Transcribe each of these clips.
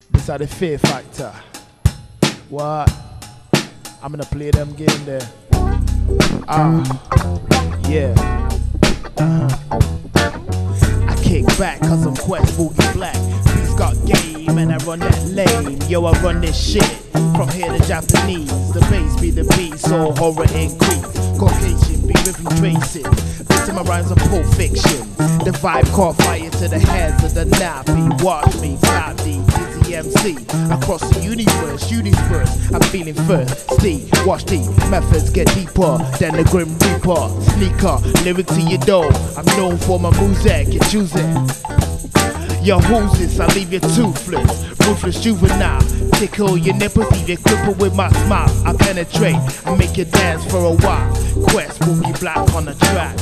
This are the fear factor. What? I'm gonna play them game there. Yeah. I kick back cause I'm Quest Boogie Black. Beats got game and I run that lane. Yo, I run this shit from here to Japanese. The bass be the beat, so horror increase. Caucasian be rhythm tracing. Victim of rhymes of Pulp Fiction. The vibe caught fire to the heads of the nappy. Watch me, cloudy, dizzy MC. Across the universe, I'm feeling thirsty. Watch the methods get deeper than the Grim Reaper. Sneaker, lyric to your door. I'm known for my music, you choose it. Yo, who's this? I leave you toothless, ruthless juvenile. Tickle your nipples, leave you crippled with my smile. I penetrate, I make you dance for a while. Quest Boogie Black on the track.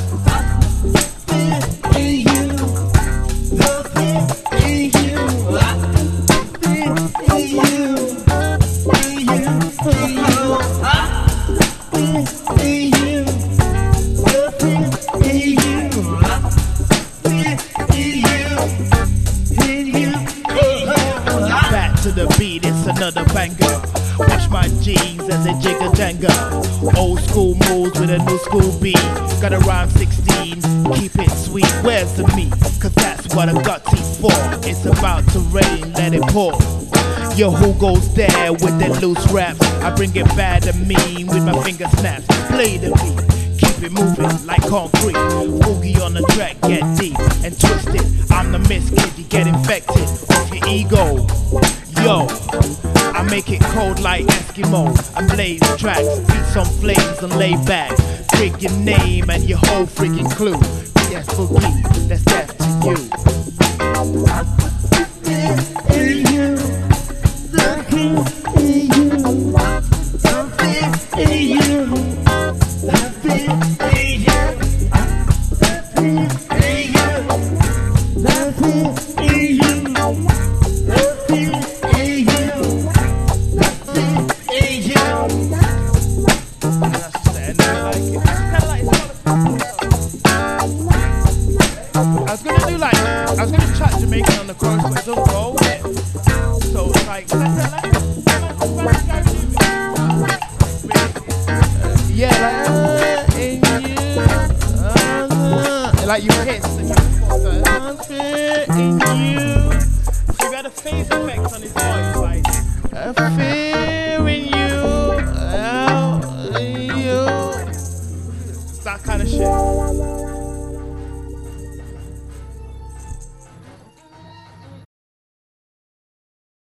Back to the beat, it's another banger. Watch my jeans as they jigger janga. Old school moves with a new school beat. Gotta rhyme 16, keep it sweet. Where's the meat? Cause that's what I got teeth for. It's about to rain, let it pour. Yo, who goes there with the loose raps? I bring it bad and mean with my finger snaps. Play the beat, keep it moving like concrete. Boogie on the track, get deep and twisted. I'm the miss kid, you get infected off your ego. Yo, I make it cold like Eskimo. I blaze tracks, beats on flames and lay back. Pick your name and your whole freaking clue. Yes, Boogie, that's death to you. I was gonna chat Jamaican on the chorus, but it don't go with it. So it's like, yeah, like you hiss and you in you. So you got a phase effect on his voice, like a fear in you, that kind of shit.